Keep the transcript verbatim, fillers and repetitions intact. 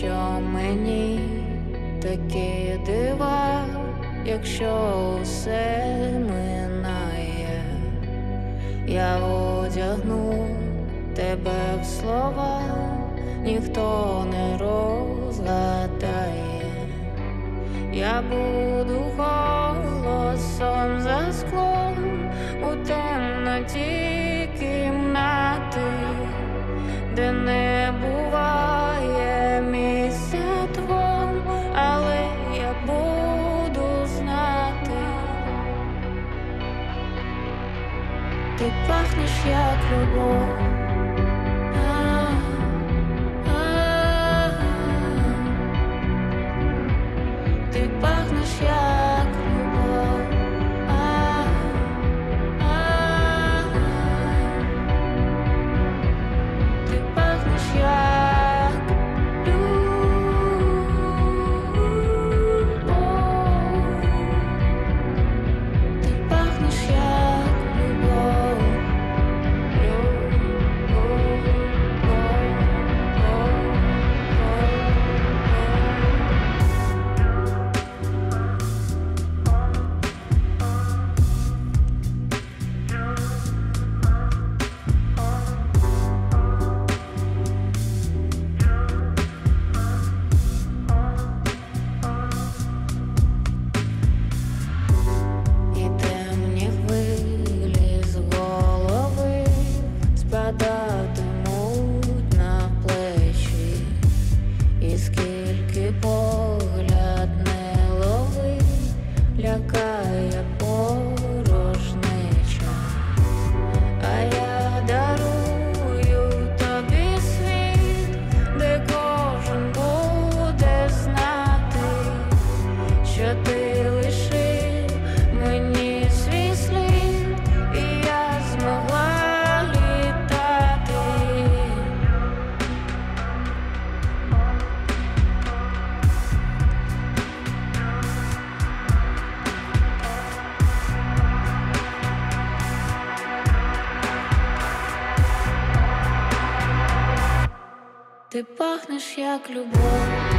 навіщо мені такі дива, якщо усе минає? Я одягну тебе в слова, ніхто не розгадає. Я буду голосом за склом у темноті кімнати, де не буває місця двом, але я буду знати. Ти пахнеш як любов. Ти пахнеш як любов. Ти пахнеш як любов. Ти пахнеш як любов. І темні хвилі з голови спадатимуть на плечі, і скільки погляд не ловить, лякає порожнеча. А я дарую тобі світ, де кожен буде знати, що ти лишив мені свій слід, і я змогла літати. Ти пахнеш як любов.